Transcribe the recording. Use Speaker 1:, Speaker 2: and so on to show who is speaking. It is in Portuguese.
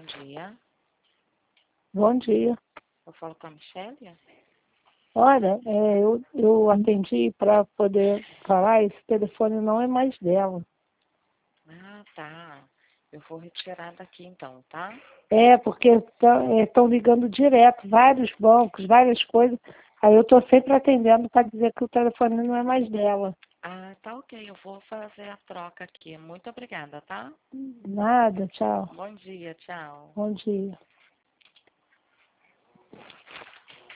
Speaker 1: dia.
Speaker 2: Bom dia.
Speaker 1: Eu falo com a Michelle?
Speaker 2: Olha, eu atendi para poder falar, esse telefone não é mais dela.
Speaker 1: Ah, tá. Eu vou retirar daqui então, tá?
Speaker 2: É, porque estão ligando direto, vários bancos, várias coisas. Aí eu estou sempre atendendo para dizer que o telefone não é mais dela.
Speaker 1: Ah, tá ok. Eu vou fazer a troca aqui. Muito obrigada, tá?
Speaker 2: Nada, tchau.
Speaker 1: Bom dia, tchau.
Speaker 2: Bom dia.